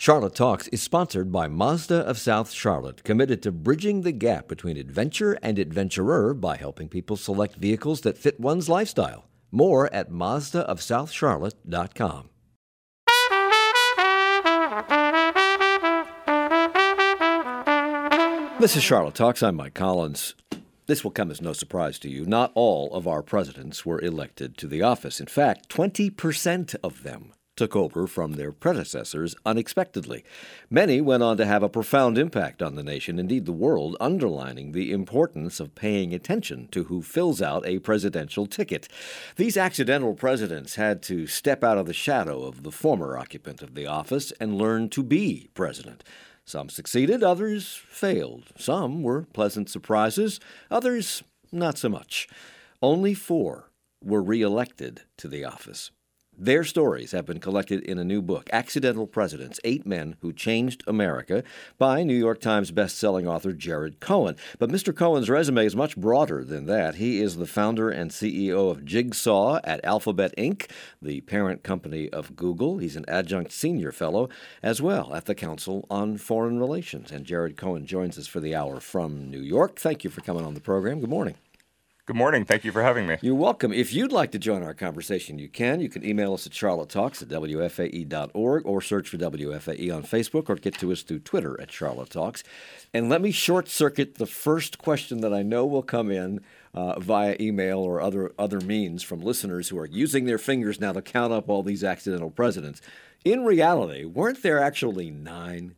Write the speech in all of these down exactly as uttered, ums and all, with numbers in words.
Charlotte Talks is sponsored by Mazda of South Charlotte, committed to bridging the gap between adventure and adventurer by helping people select vehicles that fit one's lifestyle. More at Mazda of South Charlotte dot com. This is Charlotte Talks. I'm Mike Collins. This will come as no surprise to you. Not all of our presidents were elected to the office. In fact, twenty percent of them took over from their predecessors unexpectedly. Many went on to have a profound impact on the nation, indeed the world, underlining the importance of paying attention to who fills out a presidential ticket. These accidental presidents had to step out of the shadow of the former occupant of the office and learn to be president. Some succeeded, others failed. Some were pleasant surprises, others not so much. Only four were reelected to the office. Their stories have been collected in a new book, Accidental Presidents, Eight Men Who Changed America, by New York Times best-selling author Jared Cohen. But Mister Cohen's resume is much broader than that. He is the founder and C E O of Jigsaw at Alphabet Incorporated, the parent company of Google. He's an adjunct senior fellow as well at the Council on Foreign Relations. And Jared Cohen joins us for the hour from New York. Thank you for coming on the program. Good morning. Good morning. Thank you for having me. You're welcome. If you'd like to join our conversation, you can. You can email us at charlotte talks at w f a e dot org or search for W F A E on Facebook or get to us through Twitter at Charlotte Talks. And let me short-circuit the first question that I know will come in uh, via email or other, other means from listeners who are using their fingers now to count up all these accidental presidents. In reality, weren't there actually nine?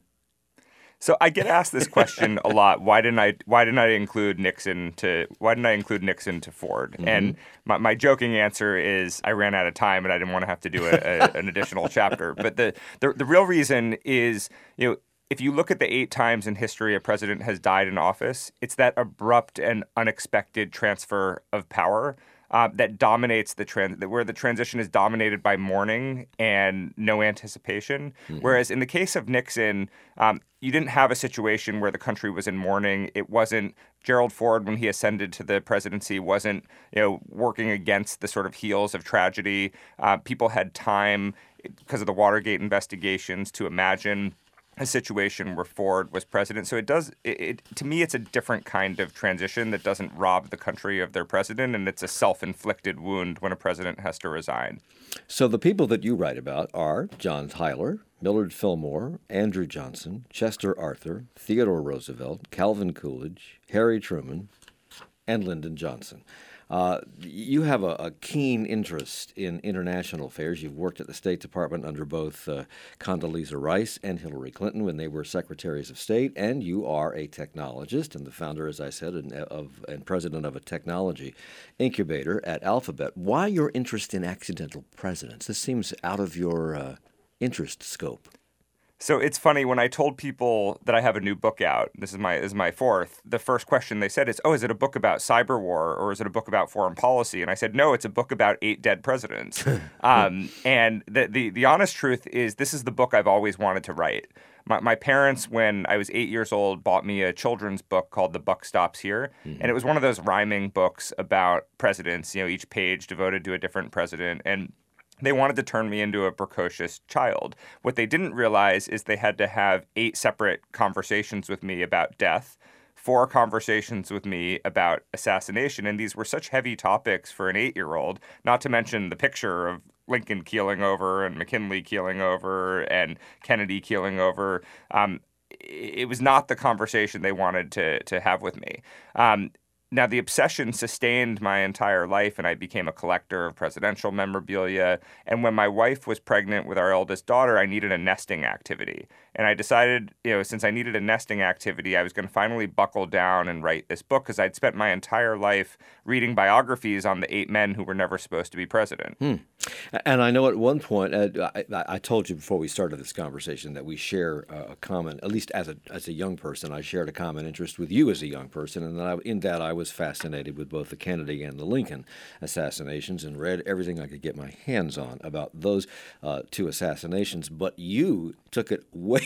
So I get asked this question a lot. Why didn't I? Why didn't I include Nixon to? Why didn't I include Nixon to Ford? Mm-hmm. And my, my joking answer is I ran out of time and I didn't want to have to do a, a, an additional chapter. But the, the the real reason is, you know, if you look at the eight times in history a president has died in office, it's that abrupt and unexpected transfer of power Uh, that dominates the trans, where the transition is dominated by mourning and no anticipation. Mm-hmm. Whereas in the case of Nixon, um, you didn't have a situation where the country was in mourning. It wasn't Gerald Ford, when he ascended to the presidency, wasn't you know working against the sort of heels of tragedy. Uh, people had time because of the Watergate investigations to imagine a situation where Ford was president. So it does, it, it, to me, it's a different kind of transition that doesn't rob the country of their president, and it's a self-inflicted wound when a president has to resign. So the people that you write about are John Tyler, Millard Fillmore, Andrew Johnson, Chester Arthur, Theodore Roosevelt, Calvin Coolidge, Harry Truman, and Lyndon Johnson. Uh, you have a, a keen interest in international affairs. You've worked at the State Department under both uh, Condoleezza Rice and Hillary Clinton when they were secretaries of state, and you are a technologist and the founder, as I said, and, of, and president of a technology incubator at Alphabet. Why your interest in accidental presidents? This seems out of your uh, interest scope. So it's funny, when I told people that I have a new book out, this is my this is my fourth, the first question they said is, oh, is it a book about cyber war or is it a book about foreign policy? And I said, no, it's a book about eight dead presidents. um, and the, the, the honest truth is this is the book I've always wanted to write. My, my parents, when I was eight years old, bought me a children's book called The Buck Stops Here. Mm-hmm. And it was one of those rhyming books about presidents, you know, each page devoted to a different president. And they wanted to turn me into a precocious child. What they didn't realize is they had to have eight separate conversations with me about death, four conversations with me about assassination. And these were such heavy topics for an eight-year-old, not to mention the picture of Lincoln keeling over and McKinley keeling over and Kennedy keeling over. Um, it was not the conversation they wanted to, to have with me. Um, Now, the obsession sustained my entire life, and I became a collector of presidential memorabilia. And when my wife was pregnant with our eldest daughter, I needed a nesting activity. And I decided, you know, since I needed a nesting activity, I was going to finally buckle down and write this book, because I'd spent my entire life reading biographies on the eight men who were never supposed to be president. Hmm. And I know at one point, uh, I, I told you before we started this conversation that we share uh, a common, at least as a as a young person, I shared a common interest with you as a young person, and that I, in that I was fascinated with both the Kennedy and the Lincoln assassinations and read everything I could get my hands on about those uh, two assassinations. But you took it way,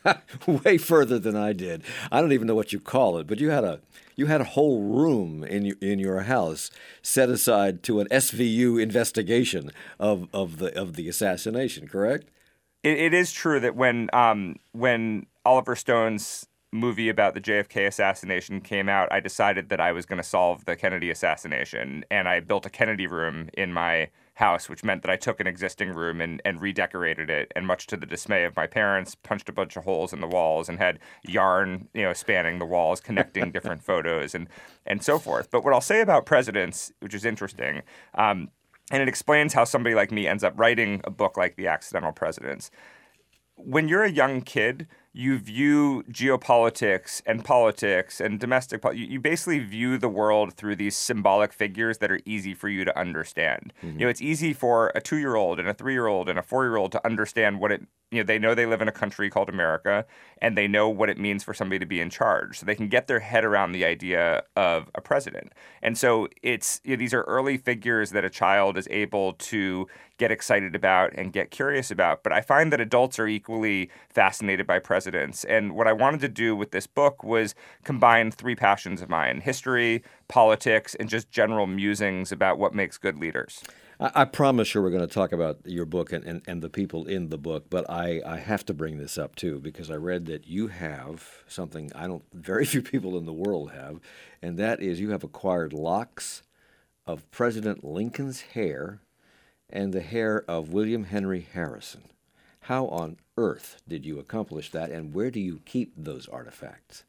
way further than I did. I don't even know what you call it, but you had a you had a whole room in your, in your house set aside to an S V U investigation of, of the of the assassination, correct? It, it is true that when um, when Oliver Stone's movie about the J F K assassination came out, I decided that I was going to solve the Kennedy assassination, and I built a Kennedy room in my house, which meant that I took an existing room and, and redecorated it, and much to the dismay of my parents, punched a bunch of holes in the walls and had yarn, you know, spanning the walls, connecting different photos and and so forth. But what I'll say about presidents, which is interesting, um, and it explains how somebody like me ends up writing a book like The Accidental Presidents. When you're a young kid, you view geopolitics and politics and domestic politics. You basically view the world through these symbolic figures that are easy for you to understand. Mm-hmm. You know, it's easy for a two-year-old and a three-year-old and a four-year-old to understand what it, you know, they know they live in a country called America, and they know what it means for somebody to be in charge. So they can get their head around the idea of a president. And so it's, you know, these are early figures that a child is able to get excited about and get curious about. But I find that adults are equally fascinated by presidents. And what I wanted to do with this book was combine three passions of mine: history, politics, and just general musings about what makes good leaders. I, I promise you we're going to talk about your book and, and, and the people in the book, but I, I have to bring this up too, because I read that you have something I don't very few people in the world have, and that is you have acquired locks of President Lincoln's hair and the hair of William Henry Harrison. How on earth did you accomplish that, and where do you keep those artifacts?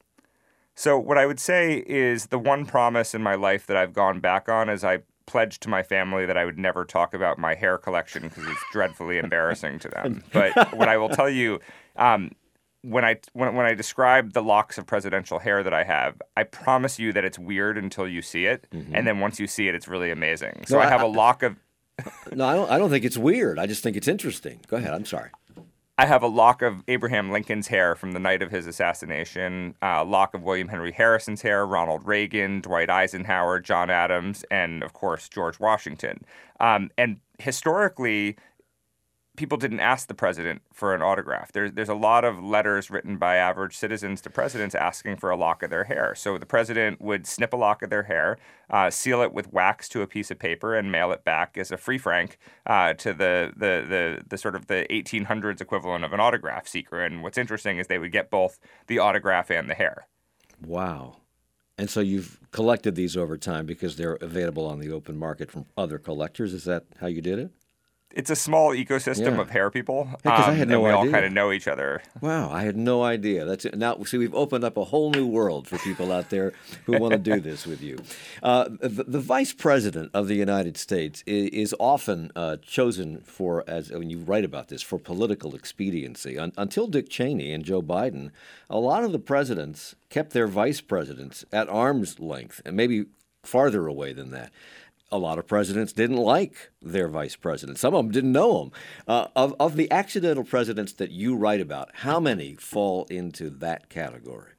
So what I would say is the one promise in my life that I've gone back on is I pledged to my family that I would never talk about my hair collection because it's dreadfully embarrassing to them. But what I will tell you, um, when I when, when I describe the locks of presidential hair that I have, I promise you that it's weird until you see it, mm-hmm. and then once you see it, it's really amazing. So no, I have I, a lock of... No, I don't, I don't think it's weird. I just think it's interesting. Go ahead. I'm sorry. I have a lock of Abraham Lincoln's hair from the night of his assassination, a lock of William Henry Harrison's hair, Ronald Reagan, Dwight Eisenhower, John Adams, and, of course, George Washington. Um, and historically, people didn't ask the president for an autograph. There's there's a lot of letters written by average citizens to presidents asking for a lock of their hair. So the president would snip a lock of their hair, uh, seal it with wax to a piece of paper, and mail it back as a free franc uh, to the, the the the sort of the eighteen hundreds equivalent of an autograph seeker. And what's interesting is they would get both the autograph and the hair. Wow. And so you've collected these over time because they're available on the open market from other collectors. Is that how you did it? It's a small ecosystem yeah. of hair people. Yeah, because um, I had no and we idea. all kind of know each other. Wow, I had no idea. That's it. Now, see, we've opened up a whole new world for people out there who want to do this with you. Uh, the, the vice president of the United States is, is often uh, chosen for, as when you write about this, for political expediency. Un, until Dick Cheney and Joe Biden, a lot of the presidents kept their vice presidents at arm's length, and maybe farther away than that. A lot of presidents didn't like their vice president. Some of them didn't know them. Uh, of, of the accidental presidents that you write about, how many fall into that category?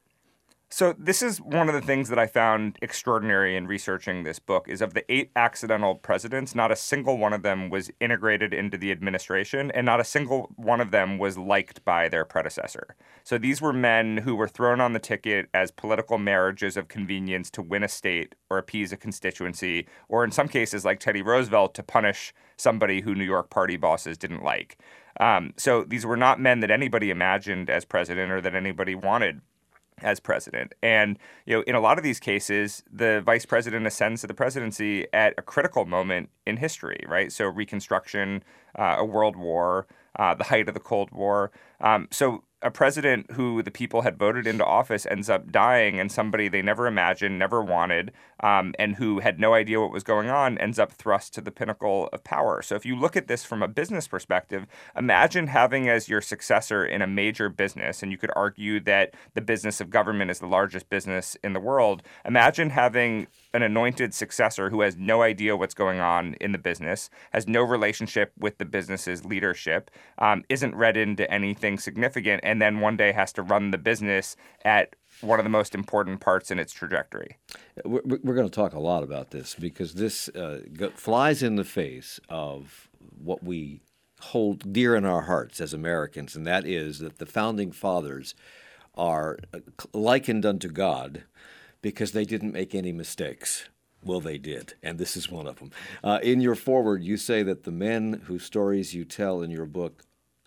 So this is one of the things that I found extraordinary in researching this book is of the eight accidental presidents, not a single one of them was integrated into the administration, and not a single one of them was liked by their predecessor. So these were men who were thrown on the ticket as political marriages of convenience to win a state or appease a constituency, or in some cases, like Teddy Roosevelt, to punish somebody who New York party bosses didn't like. Um, so these were not men that anybody imagined as president or that anybody wanted as president. And, you know, in a lot of these cases, the vice president ascends to the presidency at a critical moment in history, right? So Reconstruction, uh, a world war, uh, the height of the Cold War. Um, so a president who the people had voted into office ends up dying, and somebody they never imagined, never wanted, um, and who had no idea what was going on ends up thrust to the pinnacle of power. So if you look at this from a business perspective, imagine having as your successor in a major business, and you could argue that the business of government is the largest business in the world. Imagine having an anointed successor who has no idea what's going on in the business, has no relationship with the business's leadership, um, isn't read into anything significant, and then one day has to run the business at one of the most important parts in its trajectory. We're, we're going to talk a lot about this because this uh, go, flies in the face of what we hold dear in our hearts as Americans, and that is that the Founding Fathers are likened unto God because they didn't make any mistakes. Well, they did, and this is one of them. Uh, in your foreword, you say that the men whose stories you tell in your book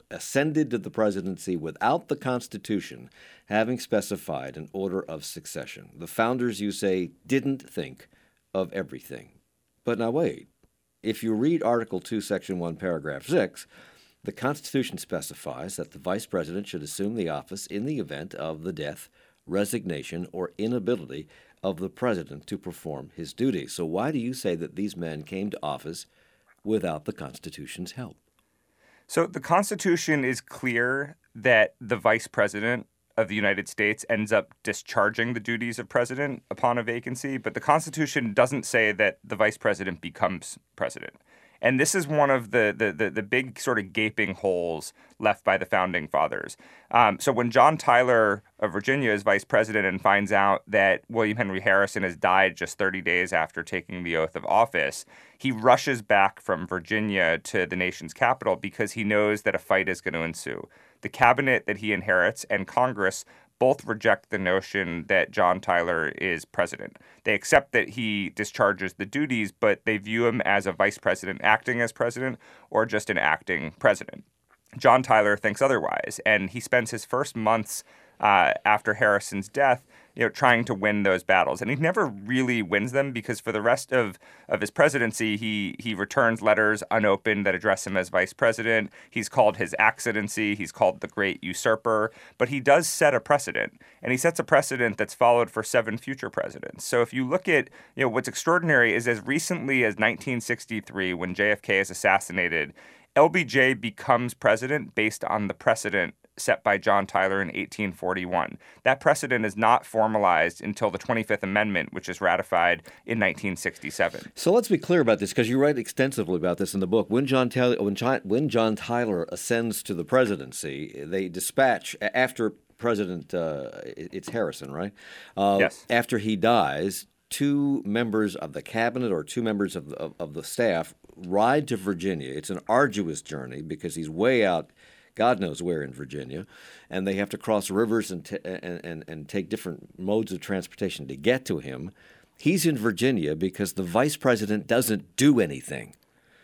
ascended to the presidency without the Constitution having specified an order of succession. The founders, you say, didn't think of everything. But now wait. If you read Article two, Section one, Paragraph six, the Constitution specifies that the vice president should assume the office in the event of the death, resignation, or inability of the president to perform his duties. So why do you say that these men came to office without the Constitution's help? So the Constitution is clear that the vice president of the United States ends up discharging the duties of president upon a vacancy, but the Constitution doesn't say that the vice president becomes president. And this is one of the the the, the big sort of gaping holes left by the founding fathers. Um, so when John Tyler of Virginia is vice president and finds out that William Henry Harrison has died just thirty days after taking the oath of office, he rushes back from Virginia to the nation's capital because he knows that a fight is going to ensue. The cabinet that he inherits and Congress both reject the notion that John Tyler is president. They accept that he discharges the duties, but they view him as a vice president acting as president or just an acting president. John Tyler thinks otherwise, and he spends his first months uh, after Harrison's death, you know, trying to win those battles. And he never really wins them because for the rest of, of his presidency, he he returns letters unopened that address him as vice president. He's called His Excellency. He's called the Great Usurper. But he does set a precedent, and he sets a precedent that's followed for seven future presidents. So if you look at, you know, what's extraordinary is as recently as nineteen sixty-three, when J F K is assassinated, L B J becomes president based on the precedent set by John Tyler in eighteen forty-one. That precedent is not formalized until the twenty-fifth Amendment, which is ratified in nineteen sixty-seven. So let's be clear about this, because you write extensively about this in the book. When John Tyler, when, John, when John Tyler ascends to the presidency, they dispatch, after President, uh, it's Harrison, right? Uh, yes. After he dies, two members of the cabinet or two members of, of, of the staff ride to Virginia. It's an arduous journey because he's way out, God knows where in Virginia, and they have to cross rivers and, t- and, and, and take different modes of transportation to get to him. He's in Virginia because the vice president doesn't do anything.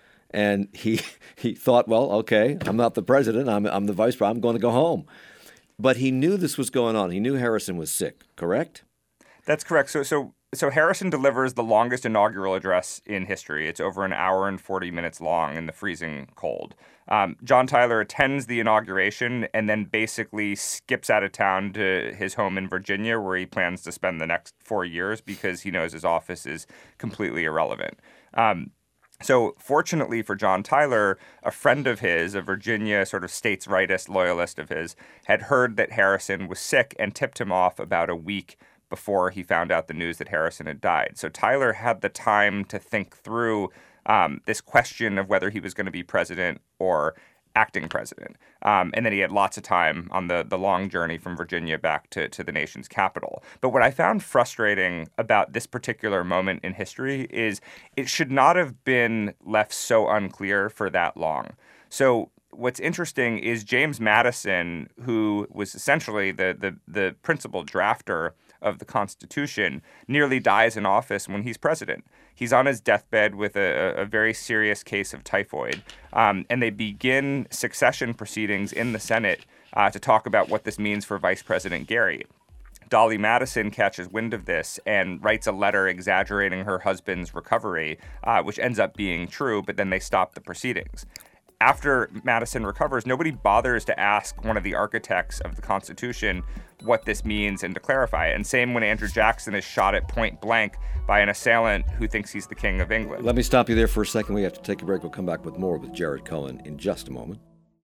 And he he thought, well, okay, I'm not the president, I'm, I'm the vice president, I'm going to go home. But he knew this was going on. He knew Harrison was sick, correct? That's correct. So so so Harrison delivers the longest inaugural address in history. It's over an hour and forty minutes long in the freezing cold. Um, John Tyler attends the inauguration and then basically skips out of town to his home in Virginia, where he plans to spend the next four years because he knows his office is completely irrelevant. Um, So fortunately for John Tyler, a friend of his, a Virginia sort of states' rightist loyalist of his, had heard that Harrison was sick and tipped him off about a week before he found out the news that Harrison had died. So Tyler had the time to think through um, this question of whether he was going to be president or acting president. Um, and then he had lots of time on the, the long journey from Virginia back to, to the nation's capital. But what I found frustrating about this particular moment in history is it should not have been left so unclear for that long. So what's interesting is James Madison, who was essentially the, the, the principal drafter of the Constitution, nearly dies in office when he's president. He's on his deathbed with a, a very serious case of typhoid, um, and they begin succession proceedings in the Senate uh, to talk about what this means for Vice President Gary. Dolly Madison catches wind of this and writes a letter exaggerating her husband's recovery, uh, which ends up being true, but then they stop the proceedings. After Madison recovers, nobody bothers to ask one of the architects of the Constitution what this means and to clarify it. And same when Andrew Jackson is shot at point blank by an assailant who thinks he's the King of England. Let me stop you there for a second. We have to take a break. We'll come back with more with Jared Cohen in just a moment.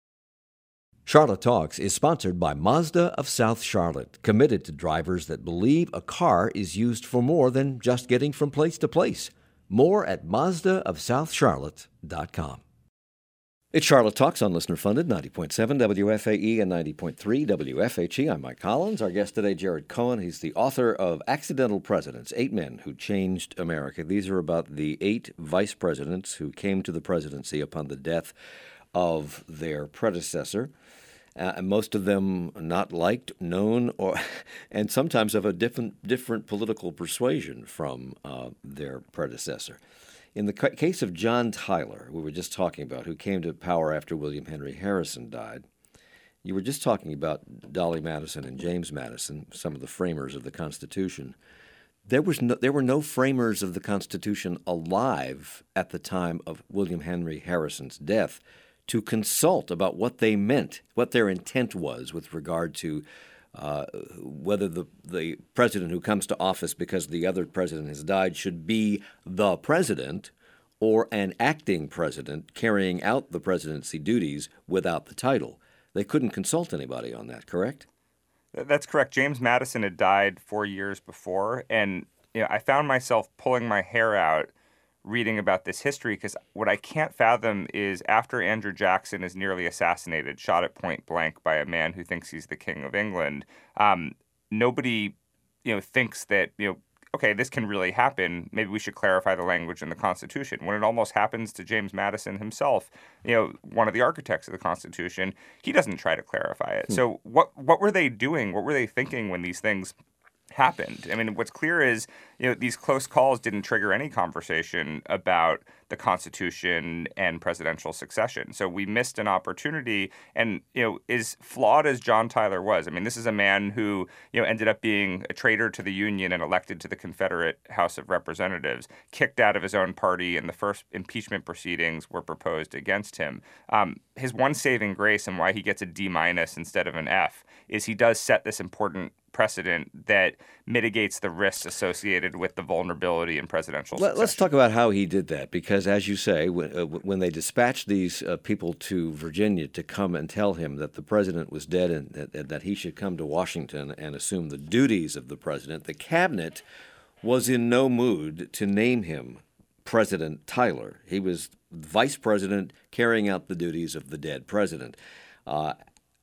Charlotte Talks is sponsored by Mazda of South Charlotte, committed to drivers that believe a car is used for more than just getting from place to place. More at Mazda of South Charlotte dot com. It's Charlotte Talks on listener-funded ninety point seven W F A E and ninety point three W F H E. I'm Mike Collins. Our guest today, Jared Cohen. He's the author of Accidental Presidents, Eight Men Who Changed America. These are about the eight vice presidents who came to the presidency upon the death of their predecessor. Uh, and most of them not liked, known, or and sometimes of a different different political persuasion from uh, their predecessor. In the ca- case of John Tyler, we were just talking about, who came to power after William Henry Harrison died, you were just talking about Dolly Madison and James Madison, some of the framers of the Constitution. There was no, there were no framers of the Constitution alive at the time of William Henry Harrison's death to consult about what they meant, what their intent was with regard to uh, whether the, the president who comes to office because the other president has died should be the president or an acting president carrying out the presidency duties without the title. They couldn't consult anybody on that, correct? That's correct. James Madison had died four years before, and you know, I found myself pulling my hair out reading about this history because what I can't fathom is after Andrew Jackson is nearly assassinated, shot at point blank by a man who thinks he's the King of England, um, nobody, you know, thinks that, you know, okay, this can really happen. Maybe we should clarify the language in the Constitution. When it almost happens to James Madison himself, you know, one of the architects of the Constitution, he doesn't try to clarify it. Hmm. So what what were they doing? What were they thinking when these things happened? I mean, what's clear is, you know, these close calls didn't trigger any conversation about the Constitution and presidential succession. So we missed an opportunity. And, you know, as flawed as John Tyler was, I mean, this is a man who, you know, ended up being a traitor to the Union and elected to the Confederate House of Representatives, kicked out of his own party, and the first impeachment proceedings were proposed against him. Um, his one saving grace and why he gets a D minus instead of an F is he does set this important precedent that mitigates the risks associated with the vulnerability in presidential succession. Let's talk about how he did that, because as you say, when, uh, when they dispatched these uh, people to Virginia to come and tell him that the president was dead and that, that he should come to Washington and assume the duties of the president, the cabinet was in no mood to name him President Tyler. He was vice president carrying out the duties of the dead president. Uh,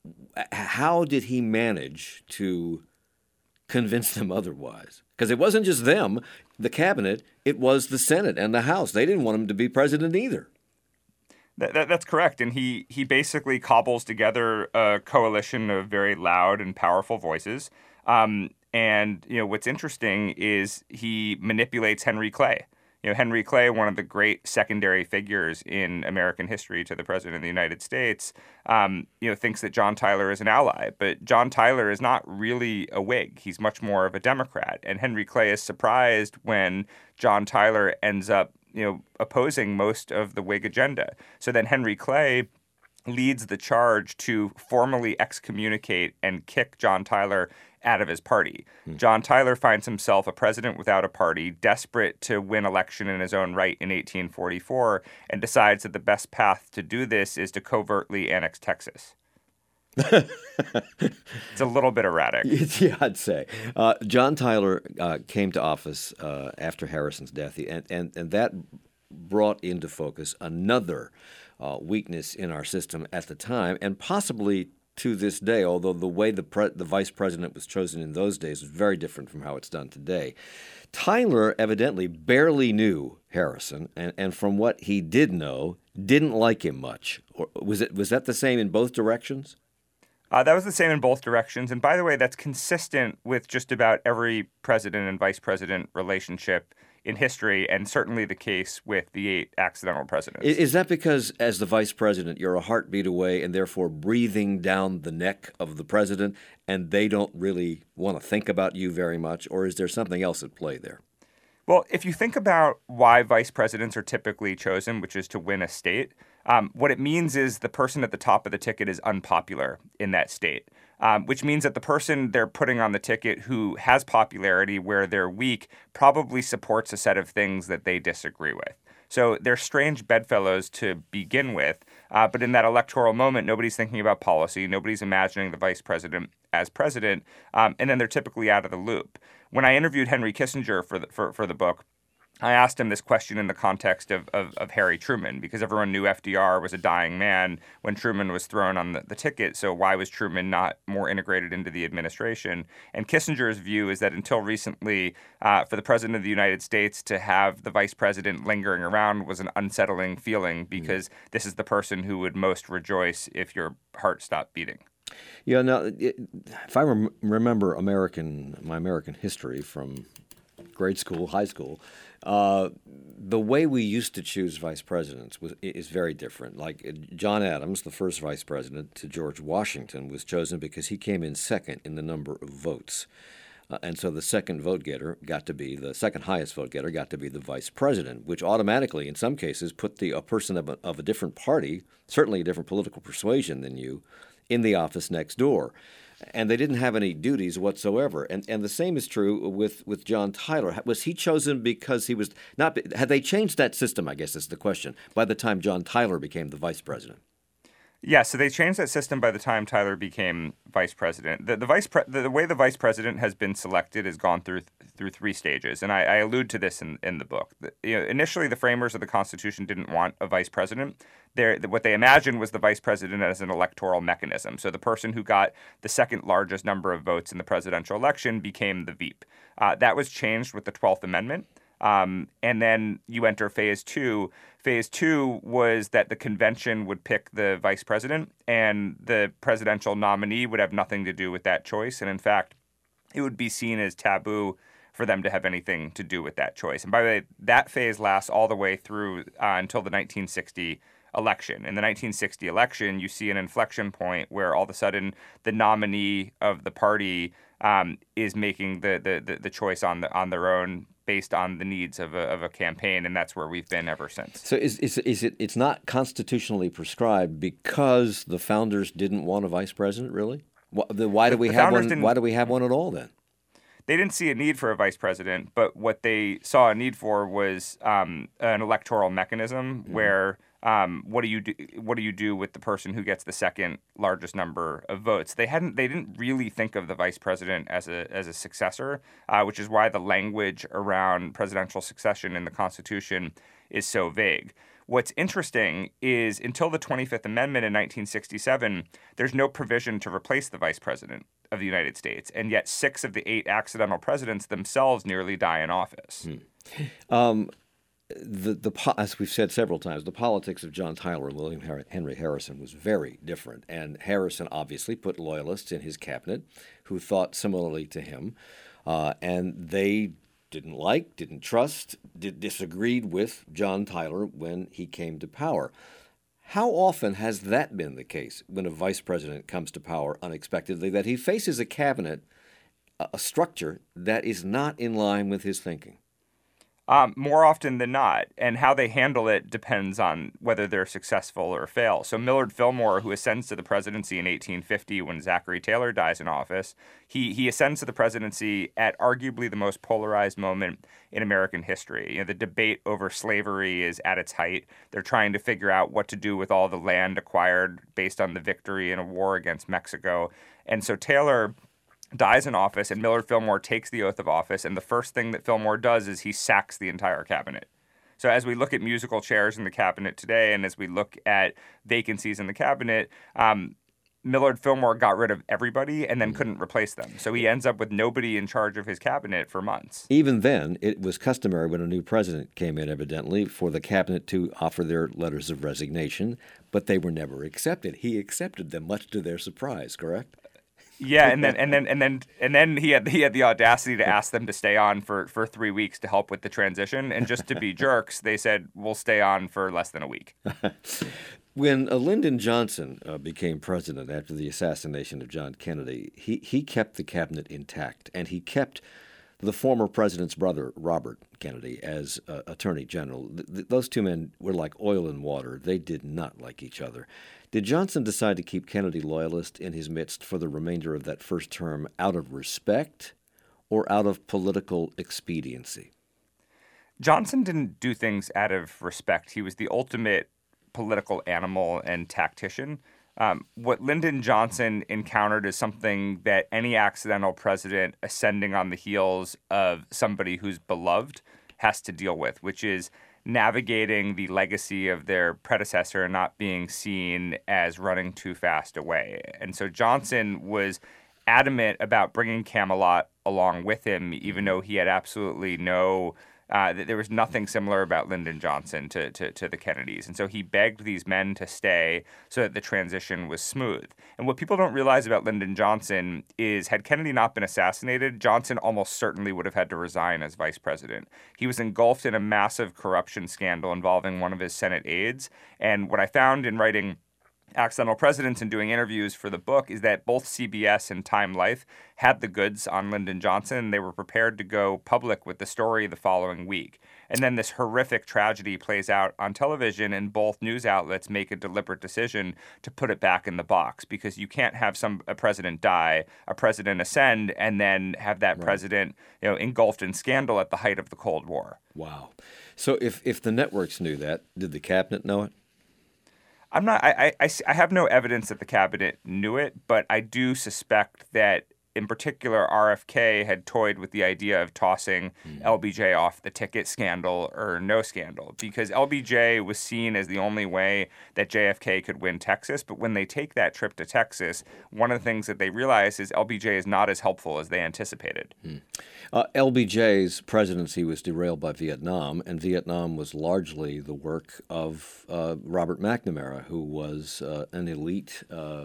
how did he manage to convince them otherwise? Because it wasn't just them, the cabinet, it was the Senate and the House. They didn't want him to be president either. That, that, that's correct. And he, he basically cobbles together a coalition of very loud and powerful voices. Um, and, you know, what's interesting is he manipulates Henry Clay. You know, Henry Clay, one of the great secondary figures in American history to the President of the United States, um, you know, thinks that John Tyler is an ally. But John Tyler is not really a Whig. He's much more of a Democrat. And Henry Clay is surprised when John Tyler ends up, you know, opposing most of the Whig agenda. So then Henry Clay leads the charge to formally excommunicate and kick John Tyler out of his party. Hmm. John Tyler finds himself a president without a party, desperate to win election in his own right in eighteen forty-four, and decides that the best path to do this is to covertly annex Texas. It's a little bit erratic. Yeah, I'd say. Uh, John Tyler uh, came to office uh, after Harrison's death, and, and, and that brought into focus another uh, weakness in our system at the time, and possibly to this day, although the way the pre- the vice president was chosen in those days was very different from how it's done today. Tyler evidently barely knew Harrison, and, and from what he did know, didn't like him much. Or was it was that the same in both directions? Uh, that was the same in both directions. And by the way, that's consistent with just about every president and vice president relationship in history, and certainly the case with the eight accidental presidents. Is that because, as the vice president, you're a heartbeat away and therefore breathing down the neck of the president, and they don't really want to think about you very much? Or is there something else at play there? Well, if you think about why vice presidents are typically chosen, which is to win a state, um, what it means is the person at the top of the ticket is unpopular in that state. Um, which means that the person they're putting on the ticket who has popularity where they're weak probably supports a set of things that they disagree with. So they're strange bedfellows to begin with, uh, but in that electoral moment, nobody's thinking about policy, nobody's imagining the vice president as president, um, and then they're typically out of the loop. When I interviewed Henry Kissinger for the, for, for the book, I asked him this question in the context of, of, of Harry Truman, because everyone knew F D R was a dying man when Truman was thrown on the, the ticket. So why was Truman not more integrated into the administration? And Kissinger's view is that until recently, uh, for the president of the United States to have the vice president lingering around was an unsettling feeling, because mm-hmm. this is the person who would most rejoice if your heart stopped beating. Yeah, now, it, if I rem- remember American my American history from grade school, high school. Uh, the way we used to choose vice presidents was is very different. Like uh, John Adams, the first vice president to George Washington, was chosen because he came in second in the number of votes. Uh, and so the second vote getter got to be the second highest vote getter got to be the vice president, which automatically, in some cases, put the a person of a, of a different party, certainly a different political persuasion than you, in the office next door. And they didn't have any duties whatsoever. And and the same is true with, with John Tyler. Was he chosen because he was not? Had they changed that system? I guess is the question. By the time John Tyler became the vice president. Yeah, so they changed that system by the time Tyler became vice president. The, the vice pre- the, the way the vice president has been selected has gone through through three stages, and I, I allude to this in, in the book. The, you know, initially, the framers of the Constitution didn't want a vice president. They're, what they imagined was the vice president as an electoral mechanism. So the person who got the second largest number of votes in the presidential election became the V P. Uh, that was changed with the twelfth Amendment. Um, and then you enter phase two. Phase two was that the convention would pick the vice president, and the presidential nominee would have nothing to do with that choice. And in fact, it would be seen as taboo for them to have anything to do with that choice. And by the way, that phase lasts all the way through uh, until the nineteen sixty election. In the nineteen sixty election, you see an inflection point where all of a sudden the nominee of the party um, is making the, the, the, the choice on the on their own, based on the needs of a, of a campaign, and that's where we've been ever since. So is, is, is it it's not constitutionally prescribed because the founders didn't want a vice president, really? Why, why do we the have one? didn't- Why do we have one at all then? They didn't see a need for a vice president, but what they saw a need for was um, an electoral mechanism mm-hmm. where um, what do you do? What do you do with the person who gets the second largest number of votes? They hadn't. They didn't really think of the vice president as a as a successor, uh, which is why the language around presidential succession in the Constitution is so vague. What's interesting is until the twenty-fifth Amendment in nineteen sixty-seven, there's no provision to replace the vice president of the United States, and yet six of the eight accidental presidents themselves nearly die in office. Hmm. Um, the the as we've said several times, the politics of John Tyler and William Henry Harrison was very different, and Harrison obviously put loyalists in his cabinet who thought similarly to him, uh, and they didn't like, didn't trust, did, disagreed with John Tyler when he came to power. How often has that been the case when a vice president comes to power unexpectedly, that he faces a cabinet, a structure that is not in line with his thinking? Um, more often than not, and how they handle it depends on whether they're successful or fail. So Millard Fillmore, who ascends to the presidency in eighteen fifty when Zachary Taylor dies in office, he he ascends to the presidency at arguably the most polarized moment in American history. You know, the debate over slavery is at its height. They're trying to figure out what to do with all the land acquired based on the victory in a war against Mexico. And so Taylor dies in office, and Millard Fillmore takes the oath of office, and the first thing that Fillmore does is he sacks the entire cabinet. So as we look at musical chairs in the cabinet today, and as we look at vacancies in the cabinet, um, Millard Fillmore got rid of everybody and then couldn't replace them. So he ends up with nobody in charge of his cabinet for months. Even then, it was customary when a new president came in, evidently, for the cabinet to offer their letters of resignation, but they were never accepted. He accepted them, much to their surprise, correct? Yeah, and then and then and then and then he had he had the audacity to ask them to stay on for, for three weeks to help with the transition, and just to be jerks, they said we'll stay on for less than a week. When uh, Lyndon Johnson uh, became president after the assassination of John Kennedy, he he kept the cabinet intact, and he kept the former president's brother, Robert Kennedy, as uh, Attorney General. Th- th- those two men were like oil and water. They did not like each other. Did Johnson decide to keep Kennedy loyalist in his midst for the remainder of that first term out of respect or out of political expediency? Johnson didn't do things out of respect. He was the ultimate political animal and tactician. Um, what Lyndon Johnson encountered is something that any accidental president ascending on the heels of somebody who's beloved has to deal with, which is navigating the legacy of their predecessor and not being seen as running too fast away. And so Johnson was adamant about bringing Camelot along with him, even though he had absolutely no Uh, that there was nothing similar about Lyndon Johnson to, to, to the Kennedys. And so he begged these men to stay so that the transition was smooth. And what people don't realize about Lyndon Johnson is had Kennedy not been assassinated, Johnson almost certainly would have had to resign as vice president. He was engulfed in a massive corruption scandal involving one of his Senate aides. And what I found in writing Accidental Presidents and doing interviews for the book is that both C B S and Time Life had the goods on Lyndon Johnson. They were prepared to go public with the story the following week. And then this horrific tragedy plays out on television, and both news outlets make a deliberate decision to put it back in the box, because you can't have some a president die, a president ascend, and then have that right. president, you know, engulfed in scandal at the height of the Cold War. Wow. So if, if the networks knew that, did the cabinet know it? I'm not. I, I, I have no evidence that the cabinet knew it, but I do suspect that, in particular, R F K had toyed with the idea of tossing mm. L B J off the ticket, scandal or no scandal, because L B J was seen as the only way that J F K could win Texas. But when they take that trip to Texas, one of the things that they realize is L B J is not as helpful as they anticipated. Mm. Uh, L B J's presidency was derailed by Vietnam, and Vietnam was largely the work of uh, Robert McNamara, who was uh, an elite uh,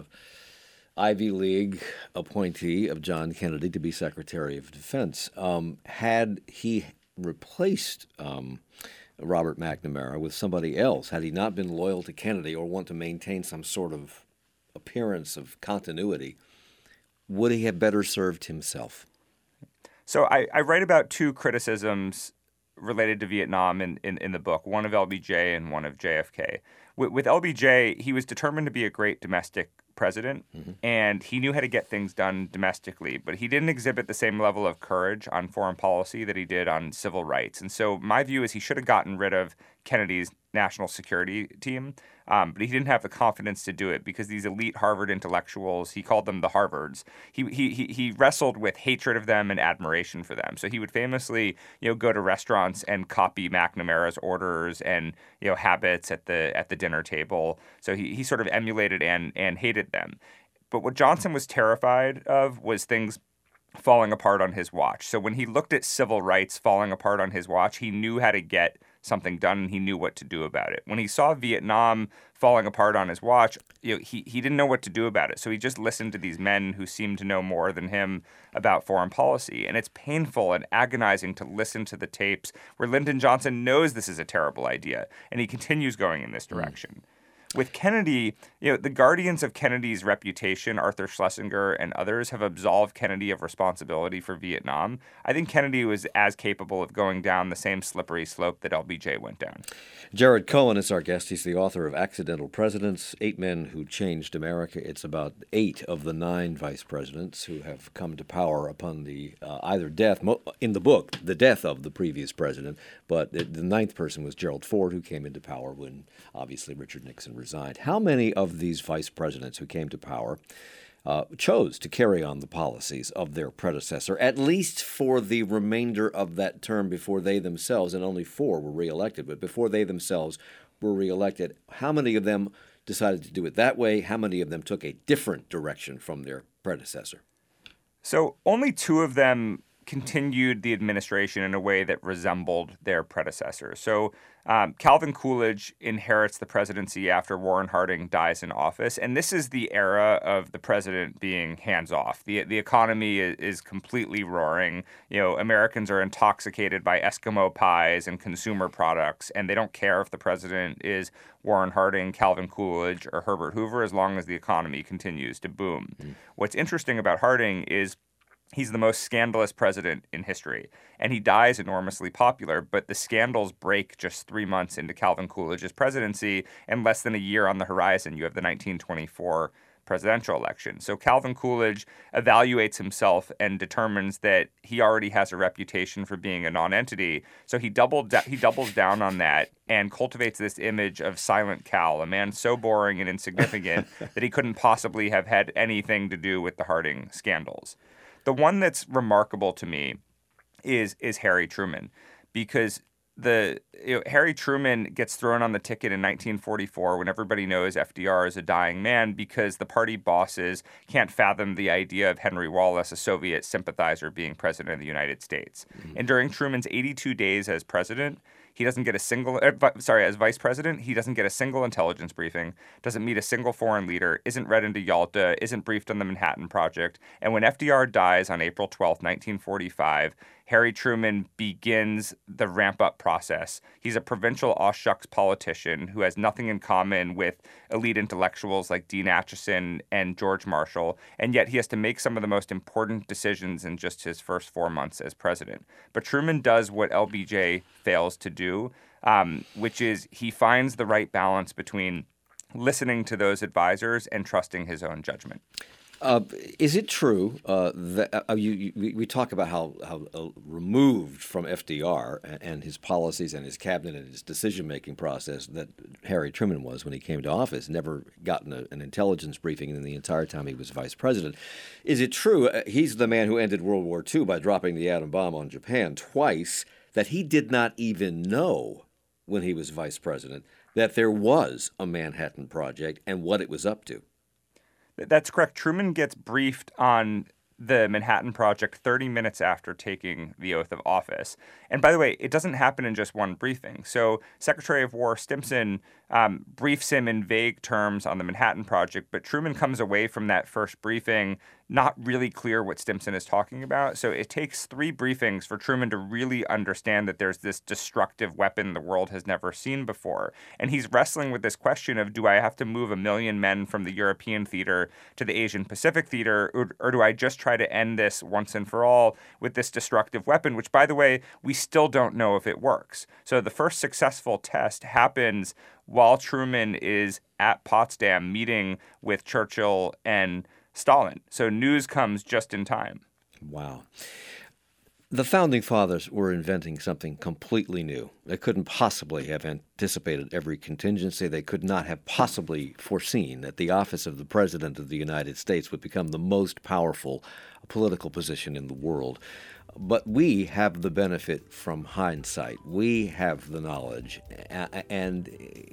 Ivy League appointee of John Kennedy to be Secretary of Defense. Um, had he replaced um, Robert McNamara with somebody else, had he not been loyal to Kennedy or want to maintain some sort of appearance of continuity, would he have better served himself? So I, I write about two criticisms related to Vietnam in, in, in the book, one of L B J and one of J F K. With, with L B J, he was determined to be a great domestic president, mm-hmm. and he knew how to get things done domestically, but he didn't exhibit the same level of courage on foreign policy that he did on civil rights. And so my view is he should have gotten rid of Kennedy's national security team, um, but he didn't have the confidence to do it because these elite Harvard intellectuals, he called them the Harvards, he, he, he, he wrestled with hatred of them and admiration for them. So he would famously, you know, go to restaurants and copy McNamara's orders and, you know, habits at the at the dinner table. So he, he sort of emulated and, and hated them. But what Johnson was terrified of was things falling apart on his watch. So when he looked at civil rights falling apart on his watch, he knew how to get something done, and he knew what to do about it. When he saw Vietnam falling apart on his watch, you know, he, he didn't know what to do about it. So he just listened to these men who seemed to know more than him about foreign policy. And it's painful and agonizing to listen to the tapes where Lyndon Johnson knows this is a terrible idea, and he continues going in this direction. Mm. With Kennedy, you know, the guardians of Kennedy's reputation, Arthur Schlesinger and others, have absolved Kennedy of responsibility for Vietnam. I think Kennedy was as capable of going down the same slippery slope that L B J went down. Jared Cohen is our guest. He's the author of Accidental Presidents, Eight Men Who Changed America. It's about eight of the nine vice presidents who have come to power upon the uh, either death, in the book, the death of the previous president, but the, the ninth person was Gerald Ford, who came into power when, obviously, Richard Nixon resigned. How many of these vice presidents who came to power uh, chose to carry on the policies of their predecessor, at least for the remainder of that term before they themselves, and only four were reelected, but before they themselves were reelected, how many of them decided to do it that way? How many of them took a different direction from their predecessor? So only two of them continued the administration in a way that resembled their predecessor. So um, Calvin Coolidge inherits the presidency after Warren Harding dies in office, and this is the era of the president being hands-off. The the economy is, is completely roaring. You know, Americans are intoxicated by Eskimo pies and consumer products, and they don't care if the president is Warren Harding, Calvin Coolidge, or Herbert Hoover, as long as the economy continues to boom. Mm. What's interesting about Harding is he's the most scandalous president in history, and he dies enormously popular, but the scandals break just three months into Calvin Coolidge's presidency, and less than a year on the horizon, you have the nineteen twenty-four presidential election. So Calvin Coolidge evaluates himself and determines that he already has a reputation for being a non-entity, so he doubled da- he doubles down on that and cultivates this image of Silent Cal, a man so boring and insignificant that he couldn't possibly have had anything to do with the Harding scandals. The one that's remarkable to me is is Harry Truman, because the you know, Harry Truman gets thrown on the ticket in nineteen forty-four when everybody knows F D R is a dying man because the party bosses can't fathom the idea of Henry Wallace, a Soviet sympathizer, being president of the United States. Mm-hmm. And during Truman's eighty-two days as president, he doesn't get a single, uh, sorry, as vice president, he doesn't get a single intelligence briefing, doesn't meet a single foreign leader, isn't read into Yalta, isn't briefed on the Manhattan Project. And when F D R dies on April twelfth, nineteen forty-five, Harry Truman begins the ramp-up process. He's a provincial aw shucks politician who has nothing in common with elite intellectuals like Dean Acheson and George Marshall, and yet he has to make some of the most important decisions in just his first four months as president. But Truman does what L B J fails to do, um, which is he finds the right balance between listening to those advisors and trusting his own judgment. Uh, is it true uh, that uh, you, you, we talk about how, how uh, removed from F D R and, and his policies and his cabinet and his decision-making process that Harry Truman was when he came to office, never gotten a, an intelligence briefing in the entire time he was vice president. Is it true, uh, he's the man who ended World War Two by dropping the atom bomb on Japan twice, that he did not even know when he was vice president that there was a Manhattan Project and what it was up to? That's correct. Truman gets briefed on the Manhattan Project thirty minutes after taking the oath of office. And by the way, it doesn't happen in just one briefing. So Secretary of War Stimson um, briefs him in vague terms on the Manhattan Project, but Truman comes away from that first briefing not really clear what Stimson is talking about. So it takes three briefings for Truman to really understand that there's this destructive weapon the world has never seen before. And he's wrestling with this question of, do I have to move a million men from the European theater to the Asian Pacific theater, or, or do I just try to end this once and for all with this destructive weapon, which, by the way, we still don't know if it works. So the first successful test happens while Truman is at Potsdam meeting with Churchill and Stalin. So news comes just in time. Wow. The Founding Fathers were inventing something completely new. They couldn't possibly have anticipated every contingency. They could not have possibly foreseen that the office of the President of the United States would become the most powerful political position in the world. But we have the benefit from hindsight. We have the knowledge. And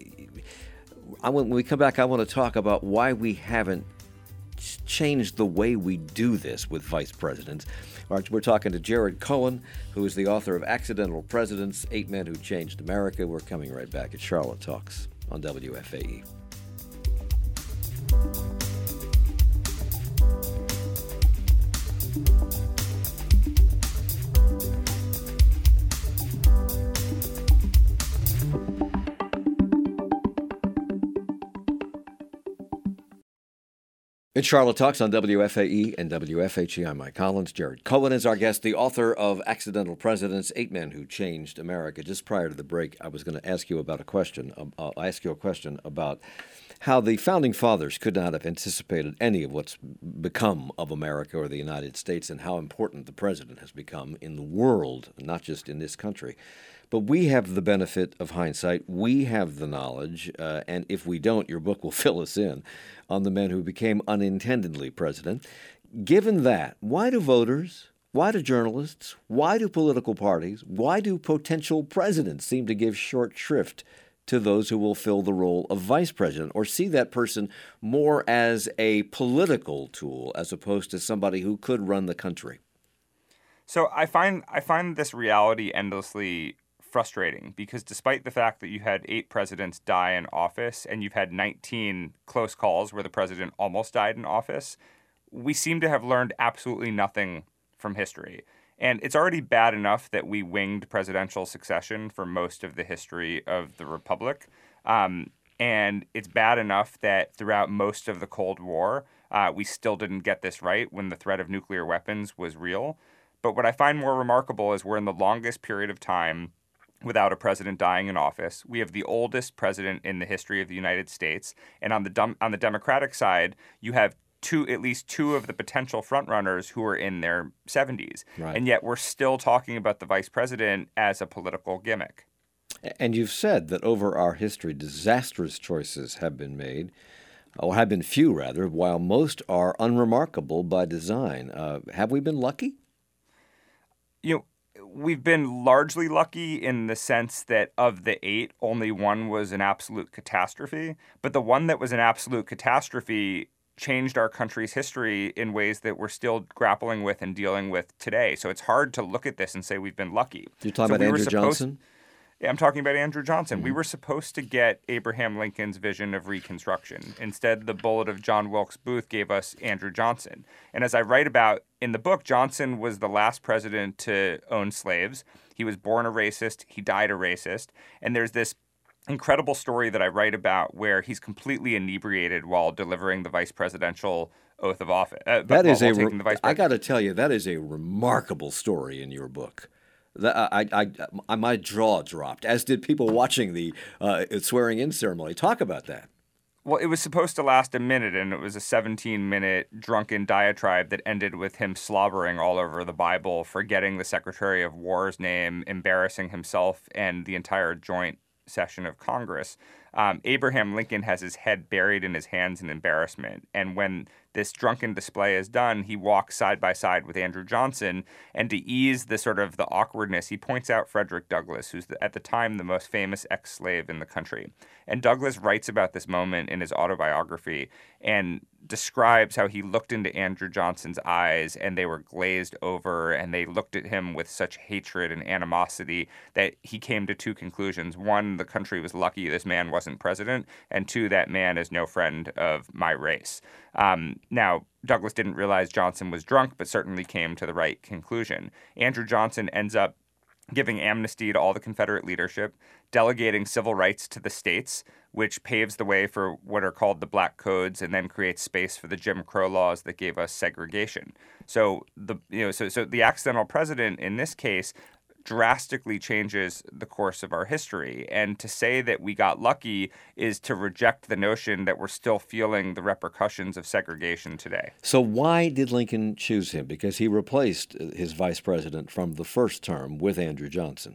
when we come back, I want to talk about why we haven't changed the way we do this with vice presidents. We're talking to Jared Cohen, who is the author of Accidental Presidents, Eight Men Who Changed America. We're coming right back at Charlotte Talks on W F A E. In Charlotte Talks on W F A E and W F H E, I'm Mike Collins. Jared Cohen is our guest, the author of Accidental Presidents, Eight Men Who Changed America. Just prior to the break, I was going to ask you about a question. I'll ask you a question about how the Founding Fathers could not have anticipated any of what's become of America or the United States and how important the president has become in the world, not just in this country. But we have the benefit of hindsight. We have the knowledge, uh, and if we don't, your book will fill us in on the men who became unintendedly president. Given that, why do voters, why do journalists, why do political parties, why do potential presidents seem to give short shrift to those who will fill the role of vice president, or see that person more as a political tool as opposed to somebody who could run the country? So I find I find this reality endlessly frustrating, because despite the fact that you had eight presidents die in office and you've had nineteen close calls where the president almost died in office, we seem to have learned absolutely nothing from history. And it's already bad enough that we winged presidential succession for most of the history of the Republic. Um, and it's bad enough that throughout most of the Cold War, uh, we still didn't get this right when the threat of nuclear weapons was real. But what I find more remarkable is we're in the longest period of time without a president dying in office. We have the oldest president in the history of the United States. And on the dem- on the Democratic side, you have two, at least two of the potential frontrunners who are in their seventies. Right. And yet we're still talking about the vice president as a political gimmick. And you've said that over our history, disastrous choices have been made, or have been few, rather, while most are unremarkable by design. Uh, have we been lucky? You know, we've been largely lucky in the sense that of the eight, only one was an absolute catastrophe. But the one that was an absolute catastrophe changed our country's history in ways that we're still grappling with and dealing with today. So it's hard to look at this and say we've been lucky. You're talking so about we Andrew supposed, Johnson? Yeah, I'm talking about Andrew Johnson. Mm-hmm. We were supposed to get Abraham Lincoln's vision of Reconstruction. Instead, the bullet of John Wilkes Booth gave us Andrew Johnson. And as I write about in the book, Johnson was the last president to own slaves. He was born a racist. He died a racist. And there's this incredible story that I write about where he's completely inebriated while delivering the vice presidential oath of office. Uh, that is a. Re- I got to tell you, that is a remarkable story in your book. That I, I, I, my jaw dropped, as did people watching the uh, swearing-in ceremony. Talk about that. Well, it was supposed to last a minute, and it was a seventeen-minute drunken diatribe that ended with him slobbering all over the Bible, forgetting the Secretary of War's name, embarrassing himself and the entire joint session of Congress. Um, Abraham Lincoln has his head buried in his hands in embarrassment. And when this drunken display is done, he walks side by side with Andrew Johnson. And to ease the sort of the awkwardness, he points out Frederick Douglass, who's the, at the time the most famous ex-slave in the country. And Douglass writes about this moment in his autobiography and describes how he looked into Andrew Johnson's eyes and they were glazed over and they looked at him with such hatred and animosity that he came to two conclusions. One, the country was lucky this man wasn't president, and two, that man is no friend of my race. Um, now, Douglass didn't realize Johnson was drunk, but certainly came to the right conclusion. Andrew Johnson ends up giving amnesty to all the Confederate leadership, delegating civil rights to the states, which paves the way for what are called the Black Codes, and then creates space for the Jim Crow laws that gave us segregation. So the you know so so the accidental president in this case drastically changes the course of our history. And to say that we got lucky is to reject the notion that we're still feeling the repercussions of segregation today. So why did Lincoln choose him? Because he replaced his vice president from the first term with Andrew Johnson.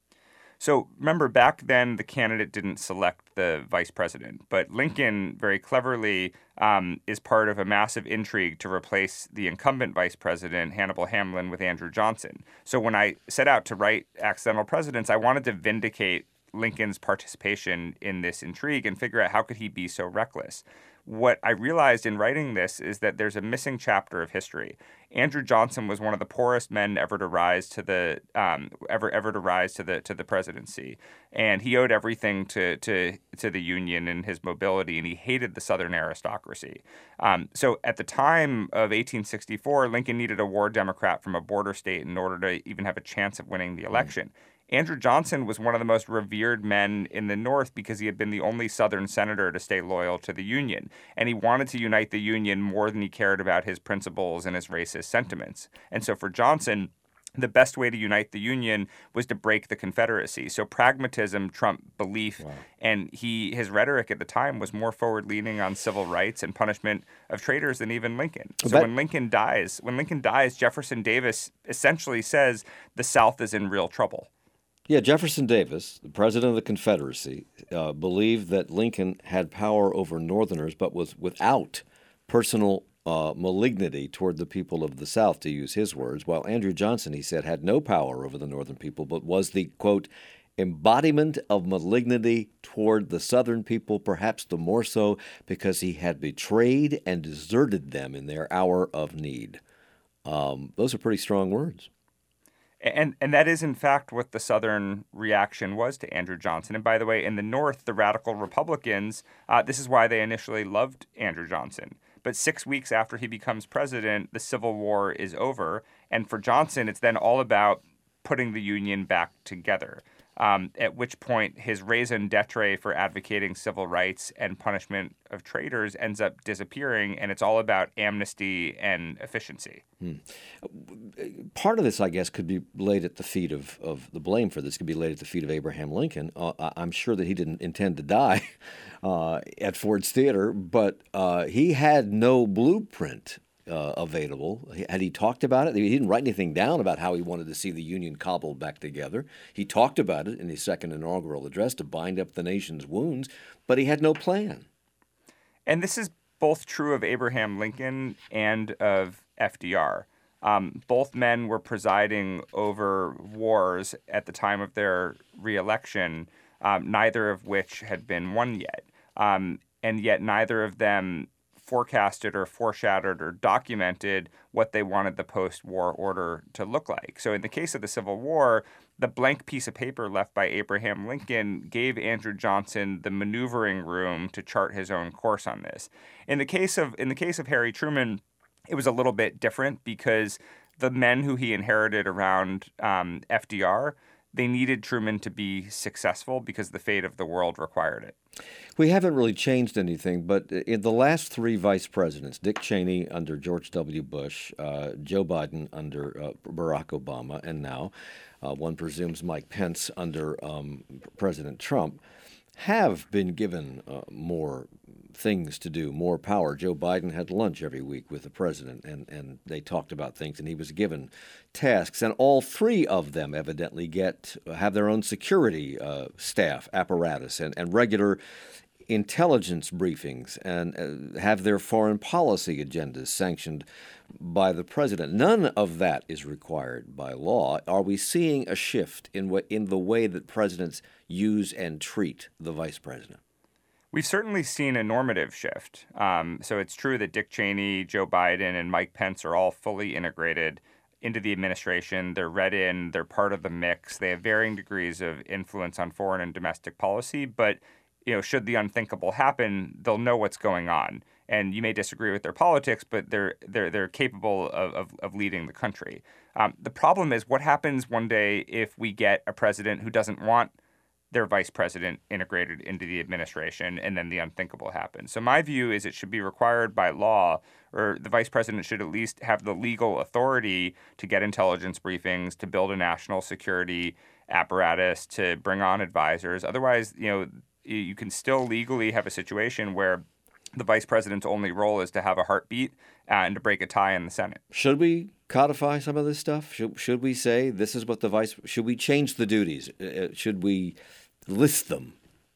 So remember, back then, the candidate didn't select the vice president, but Lincoln very cleverly um, is part of a massive intrigue to replace the incumbent vice president, Hannibal Hamlin, with Andrew Johnson. So when I set out to write Accidental Presidents, I wanted to vindicate Lincoln's participation in this intrigue and figure out how could he be so reckless. What I realized in writing this is that there's a missing chapter of history. Andrew Johnson was one of the poorest men ever to rise to the um, ever ever to rise to the to the presidency, and he owed everything to to to the Union and his mobility, and he hated the Southern aristocracy. Um, so at the time of eighteen sixty-four, Lincoln needed a war Democrat from a border state in order to even have a chance of winning the election. Mm. Andrew Johnson was one of the most revered men in the North because he had been the only Southern senator to stay loyal to the Union. And he wanted to unite the Union more than he cared about his principles and his racist sentiments. And so for Johnson, the best way to unite the Union was to break the Confederacy. So pragmatism trumped belief. Wow. And he his rhetoric at the time was more forward-leaning on civil rights and punishment of traitors than even Lincoln. So that, when Lincoln dies, when Lincoln dies, Jefferson Davis essentially says the South is in real trouble. Yeah, Jefferson Davis, the president of the Confederacy, uh, believed that Lincoln had power over Northerners, but was without personal uh, malignity toward the people of the South, to use his words, while Andrew Johnson, he said, had no power over the Northern people, but was the, quote, embodiment of malignity toward the Southern people, perhaps the more so because he had betrayed and deserted them in their hour of need. Um, those are pretty strong words. And and that is, in fact, what the Southern reaction was to Andrew Johnson. And by the way, in the North, the radical Republicans, uh, this is why they initially loved Andrew Johnson. But six weeks after he becomes president, the Civil War is over. And for Johnson, it's then all about putting the Union back together. Um, at which point his raison d'etre for advocating civil rights and punishment of traitors ends up disappearing, and it's all about amnesty and efficiency. Hmm. Part of this, I guess, could be laid at the feet of, of the blame for this could be laid at the feet of Abraham Lincoln. Uh, I'm sure that he didn't intend to die uh, at Ford's Theater, but uh, he had no blueprint Uh, available. Had he talked about it? He didn't write anything down about how he wanted to see the Union cobbled back together. He talked about it in his second inaugural address to bind up the nation's wounds, but he had no plan. And this is both true of Abraham Lincoln and of F D R. Um, both men were presiding over wars at the time of their reelection, um, neither of which had been won yet. Um, and yet neither of them forecasted or foreshadowed or documented what they wanted the post-war order to look like. So in the case of the Civil War, the blank piece of paper left by Abraham Lincoln gave Andrew Johnson the maneuvering room to chart his own course on this. In the case of in the case of Harry Truman, it was a little bit different because the men who he inherited around um, F D R, they needed Truman to be successful because the fate of the world required it. We haven't really changed anything, but in the last three vice presidents, Dick Cheney under George W. Bush, uh, Joe Biden under uh, Barack Obama, and now uh, one presumes Mike Pence under um, President Trump, have been given uh, more things to do, more power. Joe Biden had lunch every week with the president, and, and they talked about things, and he was given tasks. And all three of them evidently get have their own security uh, staff apparatus and, and regular intelligence briefings and uh, have their foreign policy agendas sanctioned by the president. None of that is required by law. Are we seeing a shift in what in the way that presidents use and treat the vice president? We've certainly seen a normative shift. Um, so it's true that Dick Cheney, Joe Biden, and Mike Pence are all fully integrated into the administration. They're read in. They're part of the mix. They have varying degrees of influence on foreign and domestic policy. But you know, should the unthinkable happen, they'll know what's going on. And you may disagree with their politics, but they're they're they're capable of of, of leading the country. Um, the problem is what happens one day if we get a president who doesn't want their vice president integrated into the administration, and then the unthinkable happens. So my view is it should be required by law, or the vice president should at least have the legal authority to get intelligence briefings, to build a national security apparatus, to bring on advisors. Otherwise, you know, you can still legally have a situation where the vice president's only role is to have a heartbeat and to break a tie in the Senate. Should we codify some of this stuff? Should, should we say this is what the vice? Should we change the duties? Uh, should we list them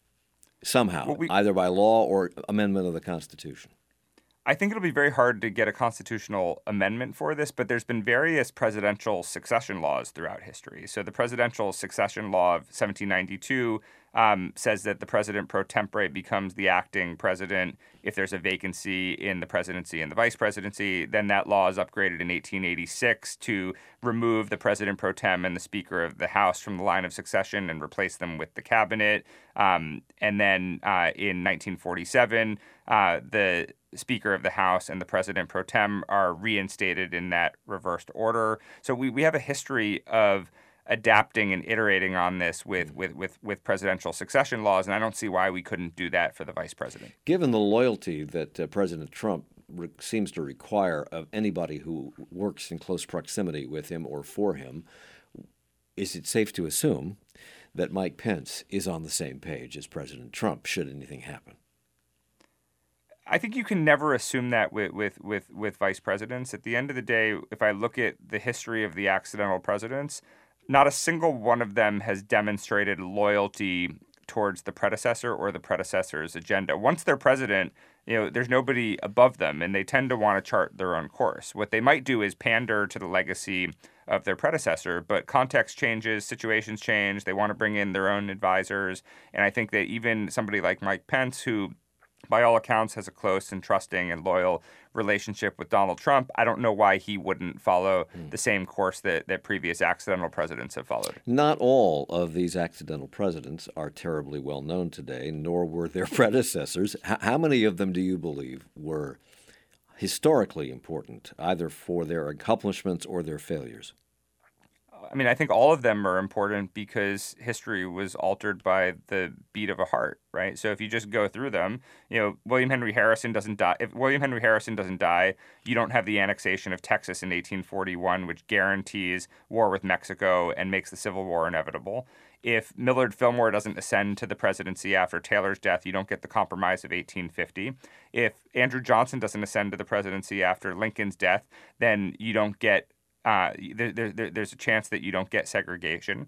somehow, well, we, either by law or amendment of the Constitution? I think it'll be very hard to get a constitutional amendment for this, but there's been various presidential succession laws throughout history. So the Presidential Succession Law of seventeen ninety-two um, says that the president pro tempore becomes the acting president if there's a vacancy in the presidency and the vice presidency. Then that law is upgraded in eighteen eighty-six to remove the president pro tem and the Speaker of the House from the line of succession and replace them with the cabinet. Um, and then uh, in nineteen forty-seven, uh, the Speaker of the House and the President pro tem are reinstated in that reversed order. So we, we have a history of adapting and iterating on this with, with, with, with presidential succession laws, and I don't see why we couldn't do that for the vice president. Given the loyalty that uh, President Trump re- seems to require of anybody who works in close proximity with him or for him, is it safe to assume that Mike Pence is on the same page as President Trump should anything happen? I think you can never assume that with, with, with, with vice presidents. At the end of the day, if I look at the history of the accidental presidents, not a single one of them has demonstrated loyalty towards the predecessor or the predecessor's agenda. Once they're president, you know, there's nobody above them, and they tend to want to chart their own course. What they might do is pander to the legacy of their predecessor, but context changes, situations change, they want to bring in their own advisors, and I think that even somebody like Mike Pence, who by all accounts has a close and trusting and loyal relationship with Donald Trump, I don't know why he wouldn't follow mm. the same course that, that previous accidental presidents have followed. Not all of these accidental presidents are terribly well known today, nor were their predecessors. H- how many of them do you believe were historically important, either for their accomplishments or their failures? I mean, I think all of them are important because history was altered by the beat of a heart, right? So if you just go through them, you know, William Henry Harrison doesn't die. If William Henry Harrison doesn't die, you don't have the annexation of Texas in eighteen forty-one, which guarantees war with Mexico and makes the Civil War inevitable. If Millard Fillmore doesn't ascend to the presidency after Taylor's death, you don't get the Compromise of eighteen fifty. If Andrew Johnson doesn't ascend to the presidency after Lincoln's death, then you don't get Uh, there, there, there's a chance that you don't get segregation.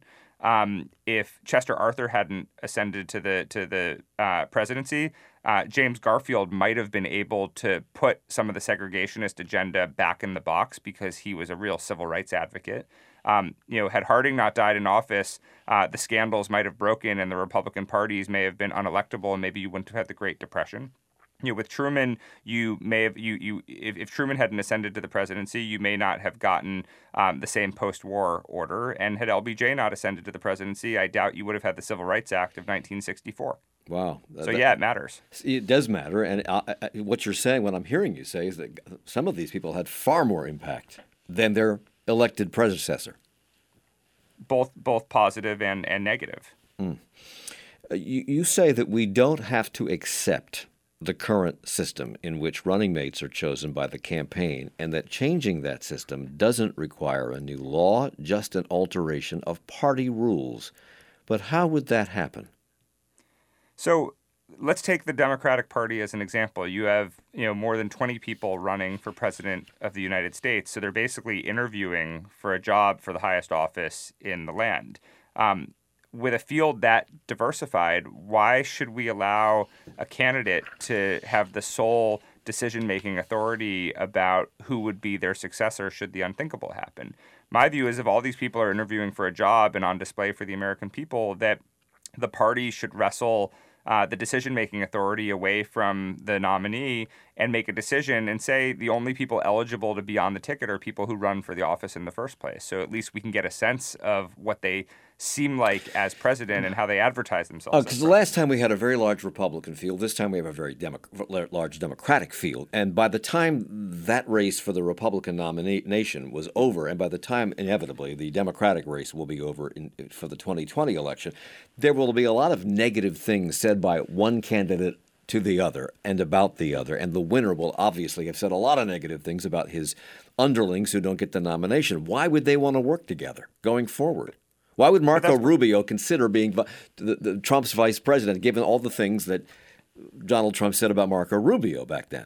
Um, if Chester Arthur hadn't ascended to the to the uh, presidency, uh, James Garfield might have been able to put some of the segregationist agenda back in the box because he was a real civil rights advocate. Um, you know, had Harding not died in office, uh, the scandals might have broken and the Republican parties may have been unelectable, and maybe you wouldn't have had the Great Depression. You know, with Truman, you may have you you if, if Truman hadn't ascended to the presidency, you may not have gotten um, the same post-war order. And had L B J not ascended to the presidency, I doubt you would have had the Civil Rights Act of nineteen sixty-four. Wow. So that, yeah, it matters. It does matter, and uh, what you're saying, what I'm hearing you say, is that some of these people had far more impact than their elected predecessor. Both both positive and and negative. Mm. You you say that we don't have to accept the current system in which running mates are chosen by the campaign, and that changing that system doesn't require a new law, just an alteration of party rules. But how would that happen? So let's take the Democratic Party as an example. You have, you know, more than twenty people running for president of the United States. So they're basically interviewing for a job for the highest office in the land. Um, With a field that diversified, why should we allow a candidate to have the sole decision-making authority about who would be their successor should the unthinkable happen? My view is if all these people are interviewing for a job and on display for the American people, that the party should wrestle uh, the decision-making authority away from the nominee and make a decision and say the only people eligible to be on the ticket are people who run for the office in the first place. So at least we can get a sense of what they seem like as president and how they advertise themselves. Because uh, the last time we had a very large Republican field, this time we have a very demo- large Democratic field. And by the time that race for the Republican nomination was over, and by the time, inevitably, the Democratic race will be over in, for the twenty twenty election, there will be a lot of negative things said by one candidate to the other and about the other. And the winner will obviously have said a lot of negative things about his underlings who don't get the nomination. Why would they want to work together going forward? Why would Marco Rubio consider being the, the, Trump's vice president, given all the things that Donald Trump said about Marco Rubio back then?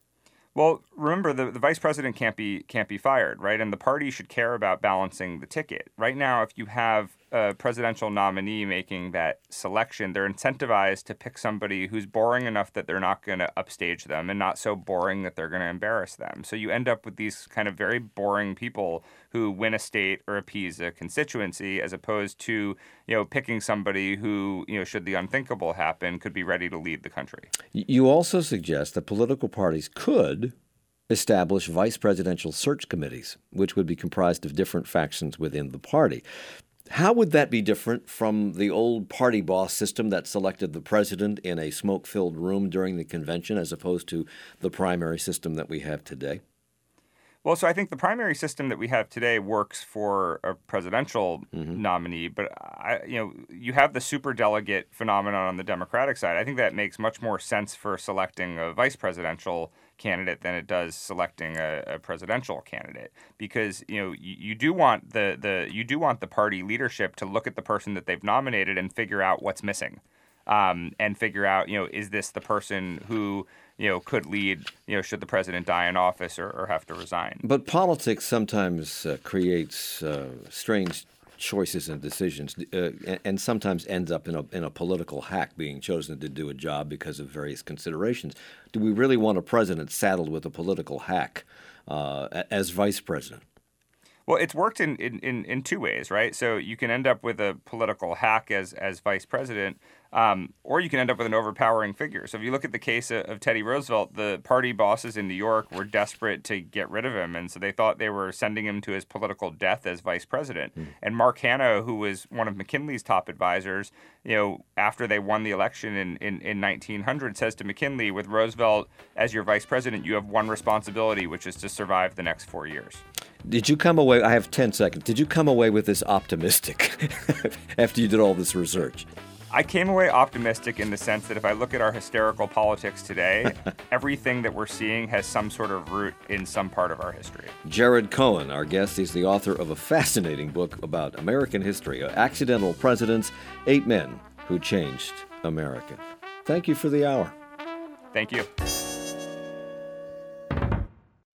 Well, remember, the, the vice president can't be can't be fired, right? And the party should care about balancing the ticket. Right now, if you have a presidential nominee making that selection, they're incentivized to pick somebody who's boring enough that they're not going to upstage them and not so boring that they're going to embarrass them. So you end up with these kind of very boring people who win a state or appease a constituency, as opposed to, you know, picking somebody who, you know, should the unthinkable happen, could be ready to lead the country. You also suggest that political parties could establish vice presidential search committees, which would be comprised of different factions within the party. How would that be different from the old party boss system that selected the president in a smoke-filled room during the convention, as opposed to the primary system that we have today? Well, so I think the primary system that we have today works for a presidential mm-hmm. nominee, but I, you know, you have the superdelegate phenomenon on the Democratic side. I think that makes much more sense for selecting a vice presidential candidate than it does selecting a, a presidential candidate, because you know you, you do want the the you do want the party leadership to look at the person that they've nominated and figure out what's missing, um, and figure out, you know, is this the person who, you know, could lead, you know, should the president die in office or, or have to resign. But politics sometimes uh, creates uh, strange choices and decisions, uh, and, and sometimes ends up in a in a political hack being chosen to do a job because of various considerations. Do we really want a president saddled with a political hack uh, as vice president? Well, it's worked in, in, in, in two ways, right? So you can end up with a political hack as as vice president, um, or you can end up with an overpowering figure. So if you look at the case of, of Teddy Roosevelt, the party bosses in New York were desperate to get rid of him, and so they thought they were sending him to his political death as vice president. Mm. And Mark Hanna, who was one of McKinley's top advisors, you know, after they won the election in, in, in nineteen hundred, says to McKinley, with Roosevelt as your vice president, you have one responsibility, which is to survive the next four years. Did you come away, I have ten seconds, did you come away with this optimistic after you did all this research? I came away optimistic in the sense that if I look at our hysterical politics today, everything that we're seeing has some sort of root in some part of our history. Jared Cohen, our guest, is the author of a fascinating book about American history, Accidental Presidents, Eight Men Who Changed America. Thank you for the hour. Thank you.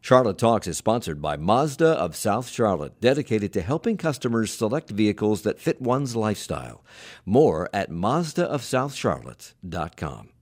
Charlotte Talks is sponsored by Mazda of South Charlotte, dedicated to helping customers select vehicles that fit one's lifestyle. More at Mazda of South Charlotte dot com.